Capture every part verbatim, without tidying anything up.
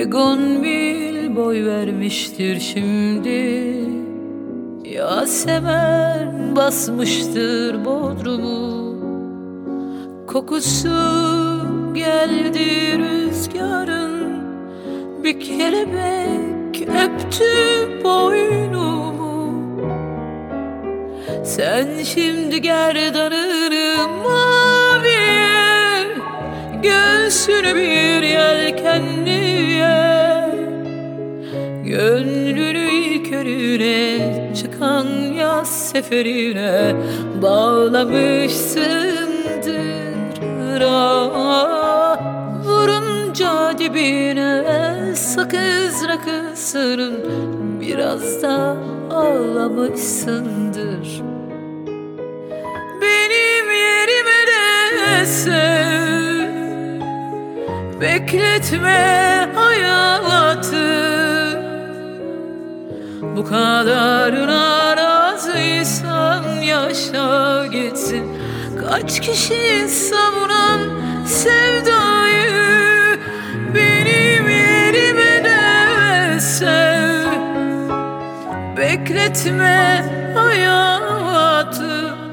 Begon bil boy vermiştir şimdi, Yasemen basmıştır bodrumu. Kokusu geldi rüzgarın, bir kelebek öptü boynumu. Sen şimdi gerdanını maviye, göğsünü bir yelkenliye, gönlünü körüne çıkan yaz seferine bağlamışsındır. Ah, vurunca dibine sakız rakısının biraz da ağlamışsındır. Benim yerime de sev, bekletme hayatı. Bu kadarına razıysan yaşa gitsin. Kaç kişi savuran sevdayı, benim yerime de sev, bekletme hayatı.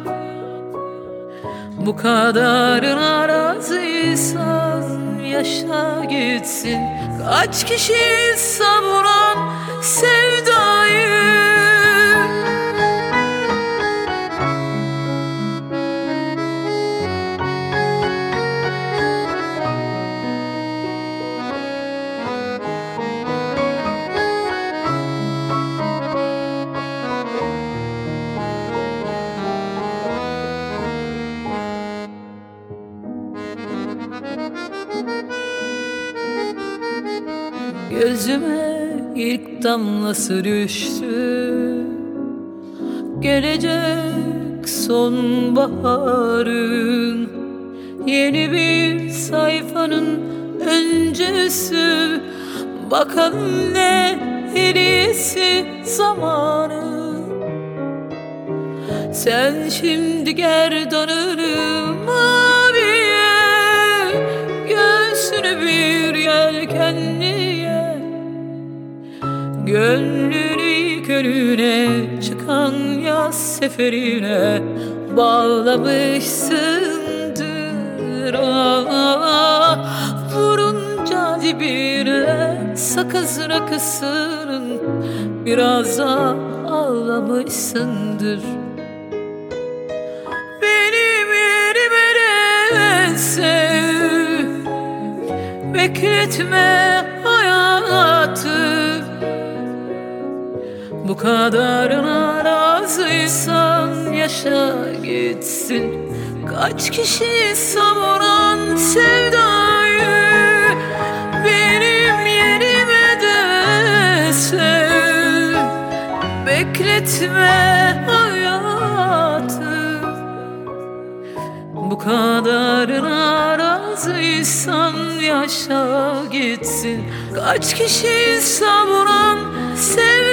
Bu kadarına razıysan yaşa gitsin. Kaç kişi savuran sevdayı. Gözüme ilk damlası düştü, gelecek sonbaharın, yeni bir sayfanın öncesi. Bakalım ne hediyesi zamanı. Sen şimdi gerdanını maviye, göğsünü bir yelkenliye, gönlünü körüne çıkan yaz seferine bağlamışsındır. Ah, vurunca dibine sakız rakısının biraz da ağlamışsındır. Benim yerime de sev, bekletme hayatı. Bu kadarına razıysan yaşa gitsin. Kaç kişi savuran sevdayı, benim yerime de sev, bekletme hayatı. Bu kadarına razıysan yaşa gitsin. Kaç kişi savuran sevdayı.